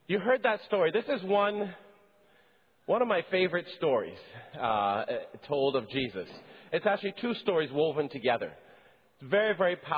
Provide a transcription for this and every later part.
You heard that story. This is one of my favorite stories told of Jesus. It's actually two stories woven together. It's very,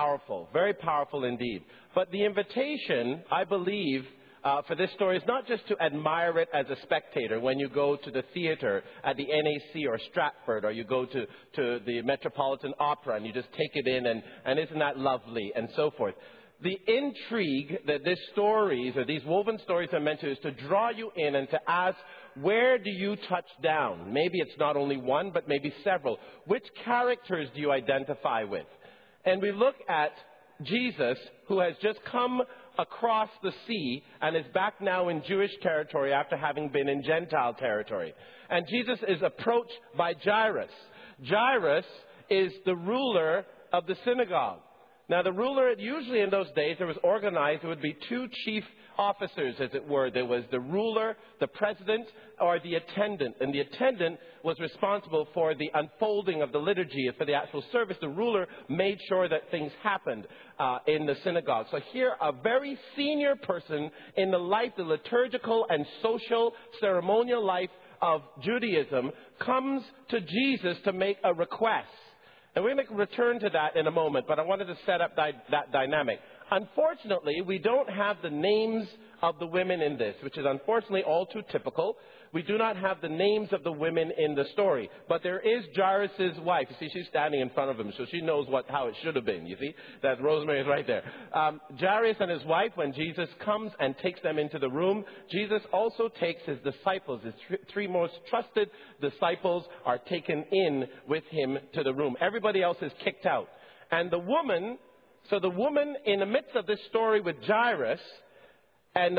very powerful indeed. But the invitation, I believe, for this story is not just to admire it as a spectator when you go to the theater at the NAC or Stratford, or you go to the Metropolitan Opera and you just take it in and isn't that lovely and so forth. The intrigue that these stories or these woven stories are meant to is to draw you in and to ask, where do you touch down? Maybe it's not only one, but maybe several. Which characters do you identify with? And we look at Jesus, who has just come across the sea and is back now in Jewish territory after having been in Gentile territory. And Jesus is approached by Jairus. Jairus is the ruler of the synagogue. Now, the ruler, usually in those days, it was organized. There would be two chief officers, as it were. There was the ruler, the president, or the attendant. And the attendant was responsible for the unfolding of the liturgy, for the actual service. The ruler made sure that things happened in the synagogue. So here, a very senior person in the life, the liturgical and social ceremonial life of Judaism, comes to Jesus to make a request. And we're going to return to that in a moment, but I wanted to set up that dynamic. Unfortunately, we don't have the names of the women in this, which is unfortunately all too typical. We do not have the names of the women in the story. But there is Jairus' wife. You see, she's standing in front of him, so she knows how it should have been. You see, that Rosemary is right there. Jairus and his wife, when Jesus comes and takes them into the room, Jesus also takes his disciples. His three most trusted disciples are taken in with him to the room. Everybody else is kicked out. And the woman in the midst of this story with Jairus, and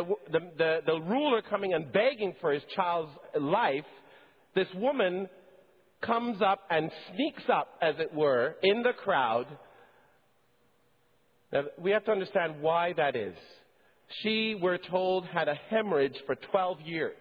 the ruler coming and begging for his child's life, this woman comes up and sneaks up, as it were, in the crowd. Now, we have to understand why that is. She, we're told, had a hemorrhage for 12 years.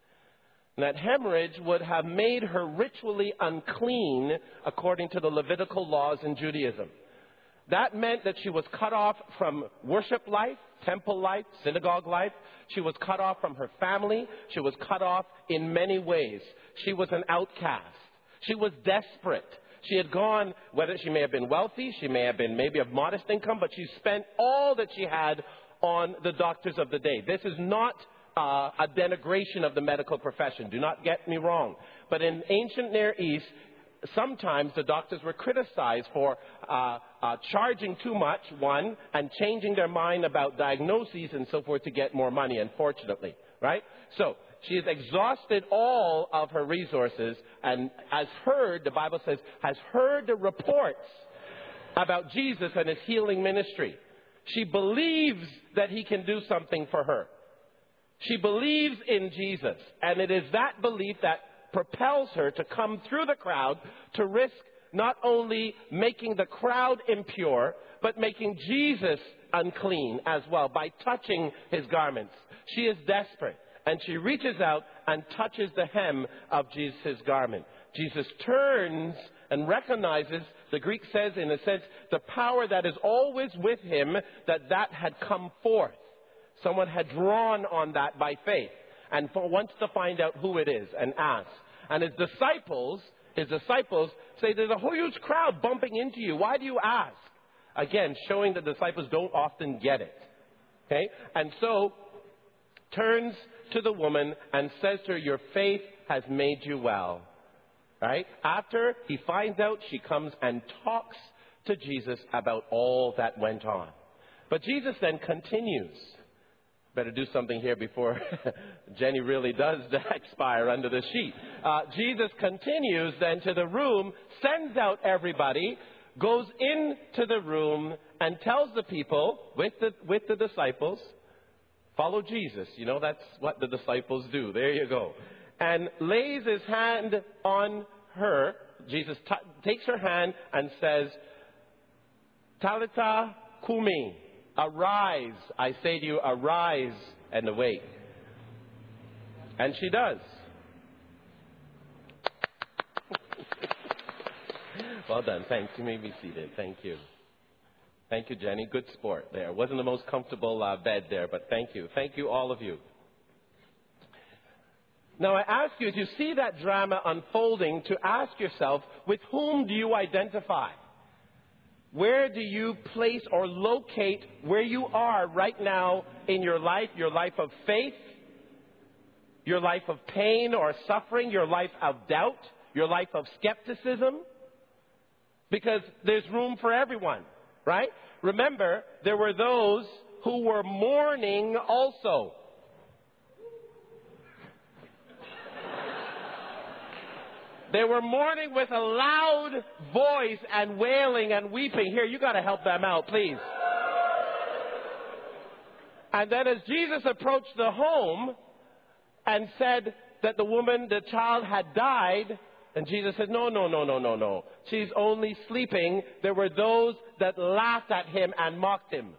And that hemorrhage would have made her ritually unclean according to the Levitical laws in Judaism. That meant that she was cut off from worship life, temple life, synagogue life. She was cut off from her family. She was cut off in many ways. She was an outcast. She was desperate. She had gone, whether she may have been wealthy, she may have been maybe of modest income, but she spent all that she had on the doctors of the day. This is not a denigration of the medical profession. Do not get me wrong. But in ancient Near East, sometimes the doctors were criticized for charging too much, one, and changing their mind about diagnoses and so forth to get more money, unfortunately, right? So she has exhausted all of her resources and has heard, the Bible says, has heard the reports about Jesus and his healing ministry. She believes that he can do something for her. She believes in Jesus, and it is that belief that propels her to come through the crowd to risk not only making the crowd impure, but making Jesus unclean as well by touching his garments. She is desperate, and she reaches out and touches the hem of Jesus' garment. Jesus turns and recognizes, the Greek says in a sense, the power that is always with him, that had come forth. Someone had drawn on that by faith and wants to find out who it is and asks. And his disciples say, there's a whole huge crowd bumping into you. Why do you ask? Again, showing the disciples don't often get it. Okay? And so turns to the woman and says to her, your faith has made you well. Right? After he finds out, she comes and talks to Jesus about all that went on. But Jesus then continues. Better do something here before Jenny really does expire under the sheet. Jesus continues then to the room, sends out everybody, goes into the room and tells the people with the disciples, follow Jesus. You know, that's what the disciples do. There you go. And lays his hand on her. Jesus takes her hand and says, Talitha kumi. Arise, I say to you, arise and awake. And she does. Well done. Thanks. You may be seated. Thank you. Thank you, Jenny. Good sport there. Wasn't the most comfortable bed there, but thank you. Thank you, all of you. Now I ask you, as you see that drama unfolding, to ask yourself, with whom do you identify? Where do you place or locate where you are right now in your life of faith, your life of pain or suffering, your life of doubt, your life of skepticism? Because there's room for everyone, right? Remember, there were those who were mourning also. They were mourning with a loud voice and wailing and weeping. Here, you got to help them out, please. And then as Jesus approached the home and said that the child had died, and Jesus said, no. She's only sleeping. There were those that laughed at him and mocked him.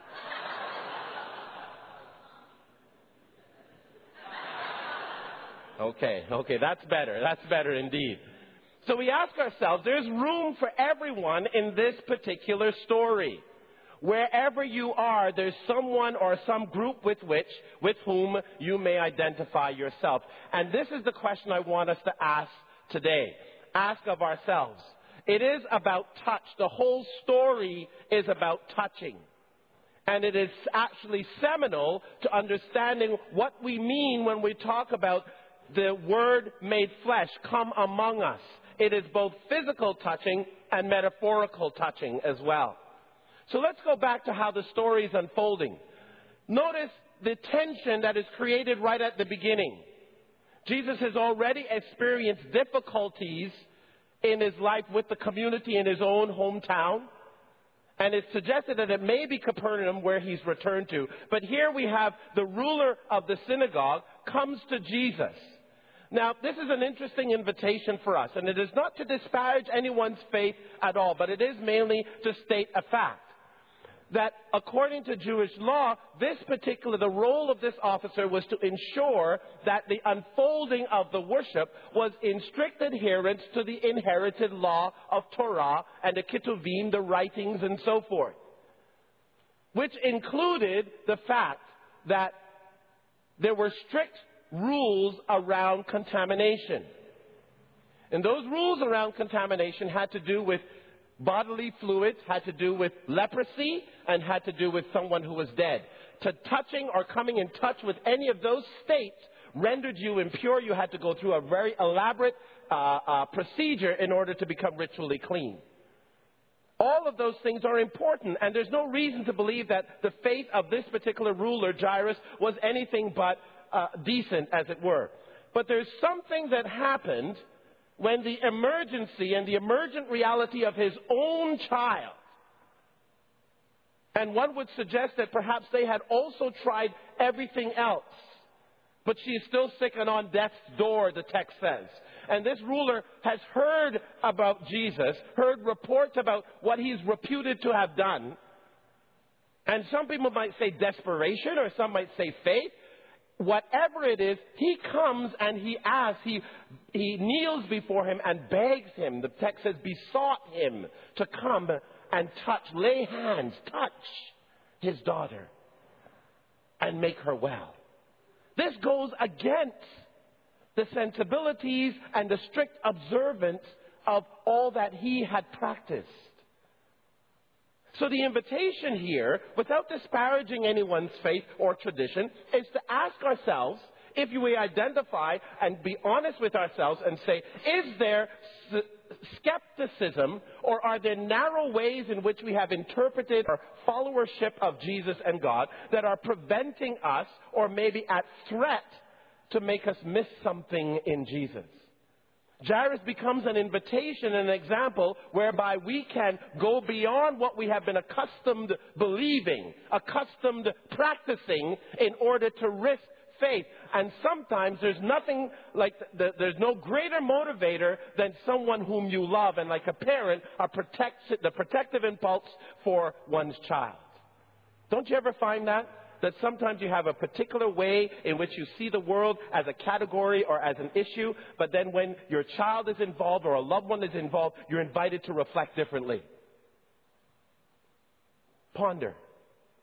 Okay, that's better. That's better indeed. So we ask ourselves, there's room for everyone in this particular story. Wherever you are, there's someone or some group with whom you may identify yourself. And this is the question I want us to ask today. Ask of ourselves. It is about touch. The whole story is about touching. And it is actually seminal to understanding what we mean when we talk about the Word made flesh, come among us. It is both physical touching and metaphorical touching as well. So let's go back to how the story is unfolding. Notice the tension that is created right at the beginning. Jesus has already experienced difficulties in his life with the community in his own hometown. And it's suggested that it may be Capernaum where he's returned to. But here we have the ruler of the synagogue comes to Jesus. Now, this is an interesting invitation for us. And it is not to disparage anyone's faith at all, but it is mainly to state a fact. That according to Jewish law, the role of this officer was to ensure that the unfolding of the worship was in strict adherence to the inherited law of Torah and the Ketuvim, the writings and so forth. Which included the fact that there were strict rules around contamination. And those rules around contamination had to do with bodily fluids, had to do with leprosy, and had to do with someone who was dead. To touching or coming in touch with any of those states rendered you impure. You had to go through a very elaborate procedure in order to become ritually clean. All of those things are important, and there's no reason to believe that the faith of this particular ruler, Jairus, was anything but decent, as it were. But there's something that happened when the emergency and the emergent reality of his own child, and one would suggest that perhaps they had also tried everything else, but she is still sick and on death's door, the text says. And this ruler has heard about Jesus, heard reports about what he's reputed to have done. And some people might say desperation, or some might say faith. Whatever it is, he comes and he asks, he kneels before him and begs him. The text says, besought him to come and touch, lay hands, touch his daughter and make her well. This goes against the sensibilities and the strict observance of all that he had practiced. So the invitation here, without disparaging anyone's faith or tradition, is to ask ourselves, if we identify and be honest with ourselves and say, is there skepticism, or are there narrow ways in which we have interpreted our followership of Jesus and God that are preventing us, or maybe at threat, to make us miss something in Jesus? Jairus becomes an invitation, an example whereby we can go beyond what we have been accustomed believing, accustomed practicing in order to risk faith. And sometimes there's nothing like, there's no greater motivator than someone whom you love, and like a parent, the protective impulse for one's child. Don't you ever find that? That sometimes you have a particular way in which you see the world as a category or as an issue, but then when your child is involved or a loved one is involved, you're invited to reflect differently. Ponder.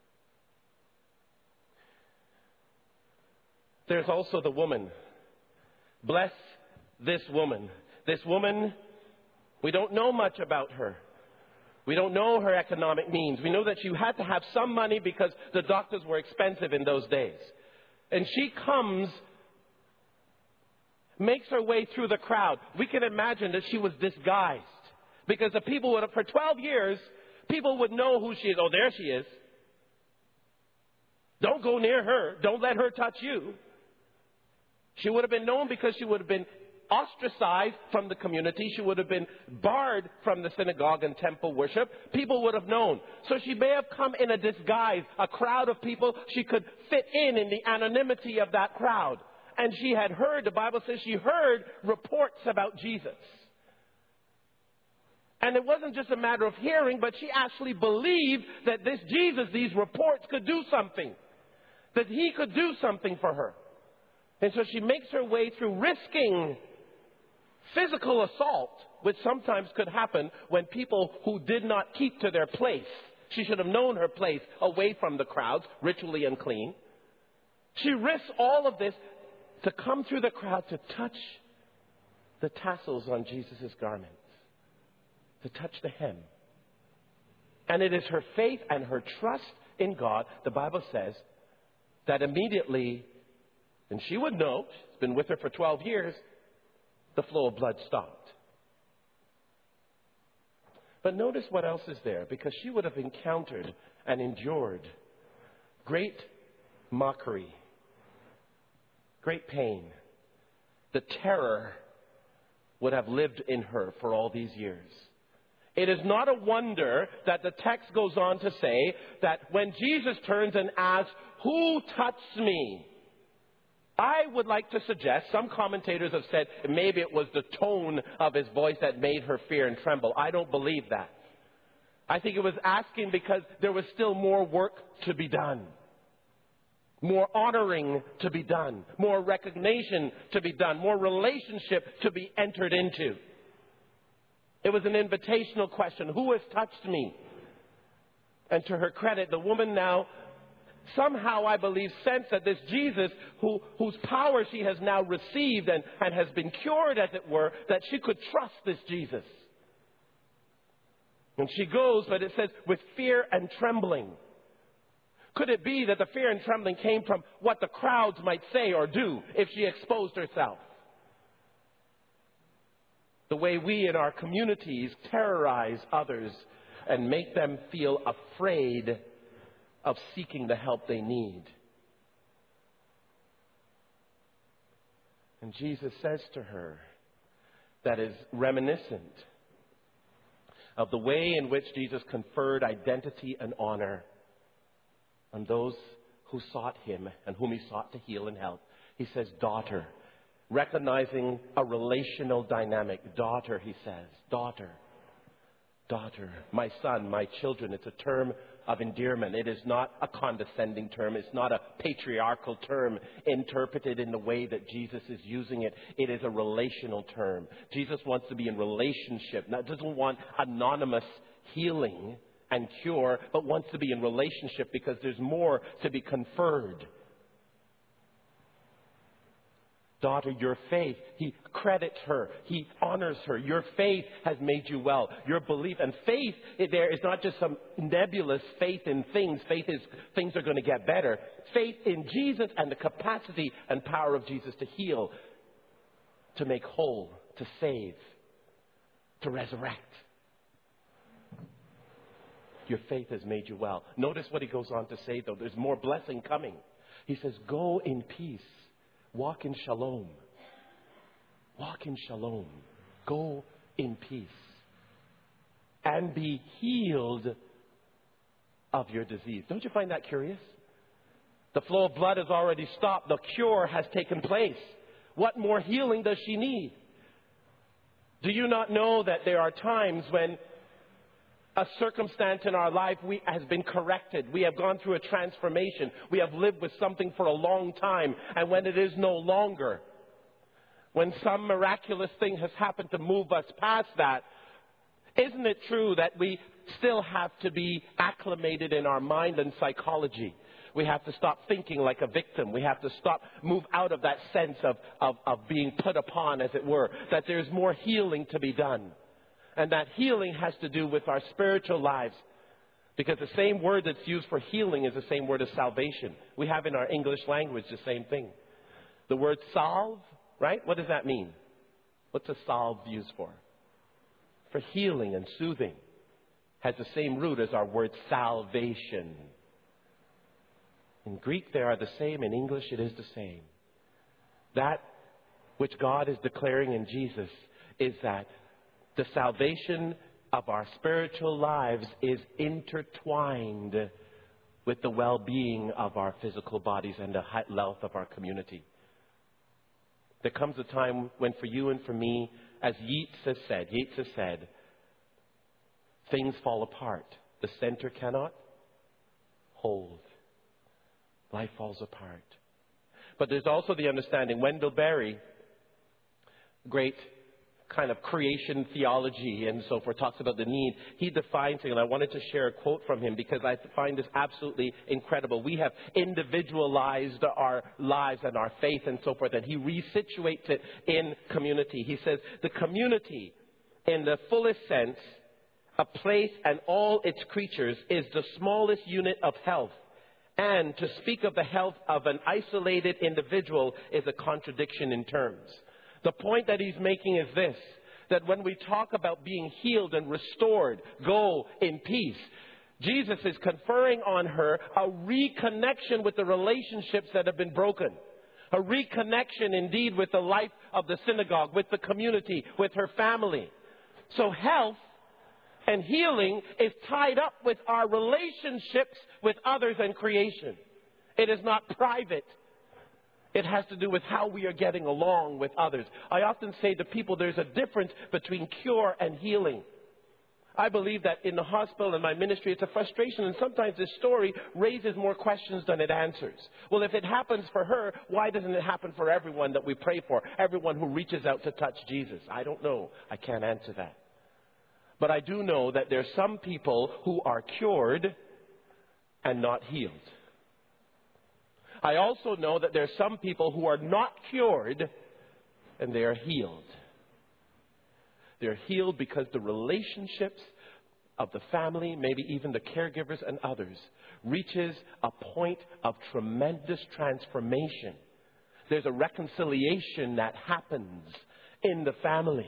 There's also the woman Bless this woman. This woman, we don't know much about her. We don't know her economic means. We know that she had to have some money because the doctors were expensive in those days. And she comes, makes her way through the crowd. We can imagine that she was disguised. Because the people would have, for 12 years, people would know who she is. Oh, there she is. Don't go near her. Don't let her touch you. She would have been known because she would have been ostracized from the community. She would have been barred from the synagogue and temple worship. People would have known. So she may have come in a disguise, a crowd of people. She could fit in the anonymity of that crowd. And she had heard, the Bible says she heard reports about Jesus. And it wasn't just a matter of hearing, but she actually believed that this Jesus, these reports could do something. That he could do something for her. And so she makes her way through, risking physical assault, which sometimes could happen when people who did not keep to their place. She should have known her place away from the crowds, ritually unclean. She risks all of this to come through the crowd to touch the tassels on Jesus' garments, to touch the hem. And it is her faith and her trust in God, the Bible says, that immediately, and she would know, she's been with her for 12 years, the flow of blood stopped. But notice what else is there, because she would have encountered and endured great mockery, great pain. The terror would have lived in her for all these years. It is not a wonder that the text goes on to say that when Jesus turns and asks, "Who touched me?" I would like to suggest, some commentators have said maybe it was the tone of his voice that made her fear and tremble. I don't believe that. I think it was asking because there was still more work to be done. More honoring to be done. More recognition to be done. More relationship to be entered into. It was an invitational question. Who has touched me? And to her credit, the woman now somehow, I believe, sensed that this Jesus, whose power she has now received and has been cured, as it were, that she could trust this Jesus. And she goes, but it says, with fear and trembling. Could it be that the fear and trembling came from what the crowds might say or do if she exposed herself? The way we in our communities terrorize others and make them feel afraid of seeking the help they need. And Jesus says to her, that is reminiscent of the way in which Jesus conferred identity and honor on those who sought him and whom he sought to heal and help. He says, daughter, recognizing a relational dynamic. Daughter, he says, daughter, daughter, my son, my children. It's a term of endearment. It is not a condescending term. It's not a patriarchal term interpreted in the way that Jesus is using it. It is a relational term. Jesus wants to be in relationship. Now, doesn't want anonymous healing and cure, but wants to be in relationship because there's more to be conferred. Daughter, your faith, he credits her. He honors her. Your faith has made you well. Your belief and faith there is not just some nebulous faith in things. Faith is things are going to get better. Faith in Jesus and the capacity and power of Jesus to heal, to make whole, to save, to resurrect. Your faith has made you well. Notice what he goes on to say, though. There's more blessing coming. He says, go in peace. Walk in shalom. Walk in shalom. Go in peace. And be healed of your disease. Don't you find that curious? The flow of blood has already stopped. The cure has taken place. What more healing does she need? Do you not know that there are times when a circumstance in our life has been corrected. We have gone through a transformation. We have lived with something for a long time. And when it is no longer, when some miraculous thing has happened to move us past that, isn't it true that we still have to be acclimated in our mind and psychology? We have to stop thinking like a victim. We have to move out of that sense of being put upon, as it were, that there's more healing to be done. And that healing has to do with our spiritual lives. Because the same word that's used for healing is the same word as salvation. We have in our English language the same thing. The word salve, right? What does that mean? What's a salve used for? For healing and soothing. Has the same root as our word salvation. In Greek they are the same. In English it is the same. That which God is declaring in Jesus is that the salvation of our spiritual lives is intertwined with the well-being of our physical bodies and the health of our community. There comes a time when for you and for me, as Yeats has said, things fall apart. The center cannot hold. Life falls apart. But there's also the understanding, Wendell Berry, great kind of creation theology and so forth, talks about the need. He defines it, and I wanted to share a quote from him because I find this absolutely incredible. We have individualized our lives and our faith and so forth, and he resituates it in community. He says, the community, in the fullest sense, a place and all its creatures, is the smallest unit of health. And to speak of the health of an isolated individual is a contradiction in terms. The point that he's making is this, that when we talk about being healed and restored, go in peace, Jesus is conferring on her a reconnection with the relationships that have been broken. A reconnection indeed with the life of the synagogue, with the community, with her family. So health and healing is tied up with our relationships with others and creation. It is not private. It has to do with how we are getting along with others. I often say to people there's a difference between cure and healing. I believe that in the hospital and my ministry it's a frustration, and sometimes this story raises more questions than it answers. Well, if it happens for her, why doesn't it happen for everyone that we pray for? Everyone who reaches out to touch Jesus? I don't know. I can't answer that. But I do know that there's some people who are cured and not healed. I also know that there are some people who are not cured and they are healed. They're healed because the relationships of the family, maybe even the caregivers and others, reaches a point of tremendous transformation. There's a reconciliation that happens in the family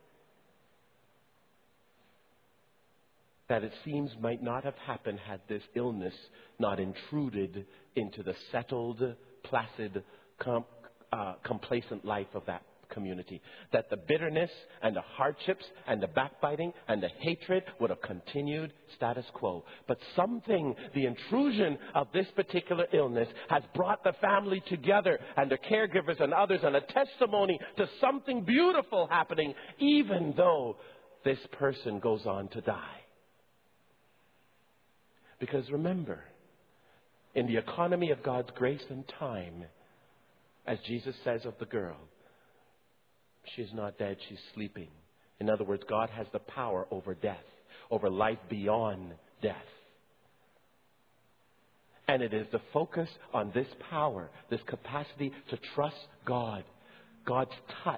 that it seems might not have happened had this illness not intruded into the settled, placid, complacent life of that community. That the bitterness and the hardships and the backbiting and the hatred would have continued status quo. But the intrusion of this particular illness has brought the family together and the caregivers and others, and a testimony to something beautiful happening, even though this person goes on to die. Because remember, in the economy of God's grace and time, as Jesus says of the girl, she's not dead, she's sleeping. In other words, God has the power over death, over life beyond death. And it is the focus on this power, this capacity to trust God, God's touch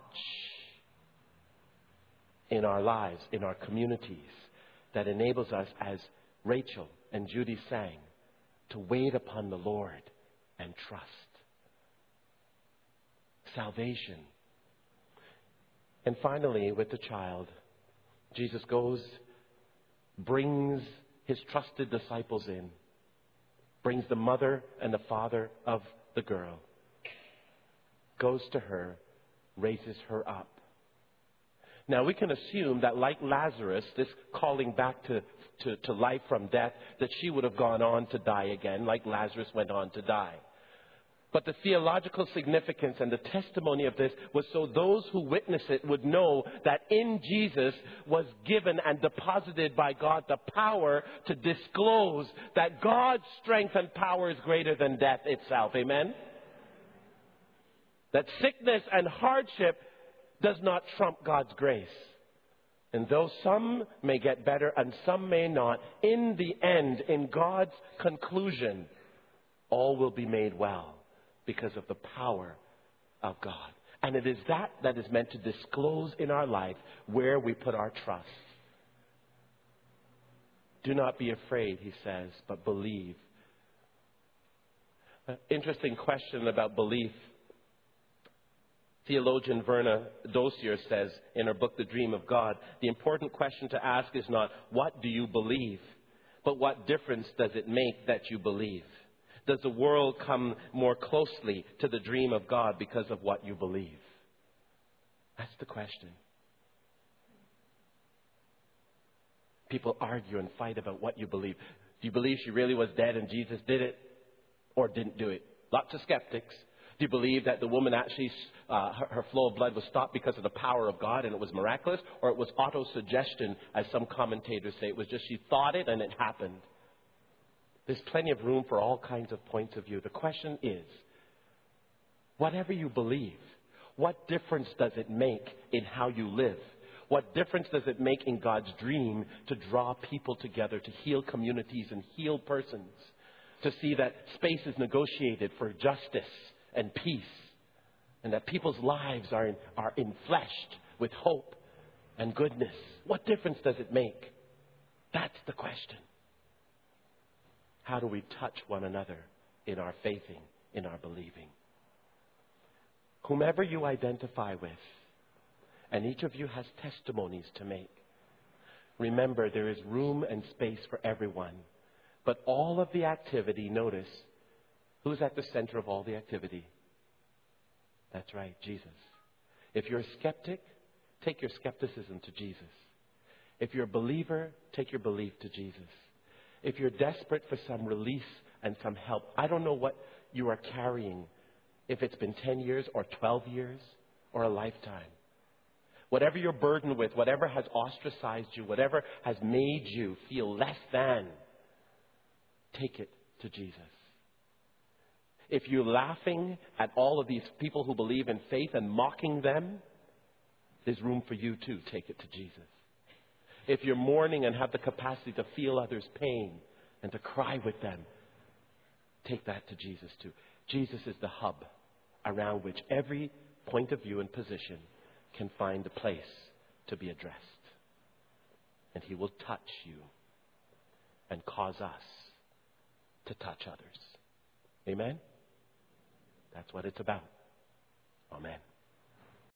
in our lives, in our communities, that enables us, as Rachel and Judy sang, to wait upon the Lord and trust. Salvation. And finally, with the child, Jesus brings his trusted disciples in, brings the mother and the father of the girl, goes to her, raises her up. Now, we can assume that like Lazarus, this calling back to life from death, that she would have gone on to die again, like Lazarus went on to die. But the theological significance and the testimony of this was so those who witness it would know that in Jesus was given and deposited by God the power to disclose that God's strength and power is greater than death itself. Amen? That sickness and hardship does not trump God's grace. And though some may get better and some may not, in the end, in God's conclusion, all will be made well because of the power of God. And it is that that is meant to disclose in our life where we put our trust. Do not be afraid, he says, but believe. Interesting question about belief. Theologian Verna Dosier says in her book, The Dream of God, the important question to ask is not, what do you believe? But what difference does it make that you believe? Does the world come more closely to the dream of God because of what you believe? That's the question. People argue and fight about what you believe. Do you believe she really was dead and Jesus did it or didn't do it? Lots of skeptics. Do you believe that the woman actually, her flow of blood was stopped because of the power of God and it was miraculous? Or it was autosuggestion, as some commentators say? It was just she thought it and it happened. There's plenty of room for all kinds of points of view. The question is, whatever you believe, what difference does it make in how you live? What difference does it make in God's dream to draw people together, to heal communities and heal persons? To see that space is negotiated for justice and peace, and that people's lives are infleshed with hope and goodness. What difference does it make? That's the question. How do we touch one another in our faithing, in our believing? Whomever you identify with, and each of you has testimonies to make, remember there is room and space for everyone. But all of the activity, notice, who's at the center of all the activity? That's right, Jesus. If you're a skeptic, take your skepticism to Jesus. If you're a believer, take your belief to Jesus. If you're desperate for some release and some help, I don't know what you are carrying, if it's been 10 years or 12 years or a lifetime. Whatever you're burdened with, whatever has ostracized you, whatever has made you feel less than, take it to Jesus. If you're laughing at all of these people who believe in faith and mocking them, there's room for you too. Take it to Jesus. If you're mourning and have the capacity to feel others' pain and to cry with them, take that to Jesus too. Jesus is the hub around which every point of view and position can find a place to be addressed. And he will touch you and cause us to touch others. Amen? That's what it's about. Amen.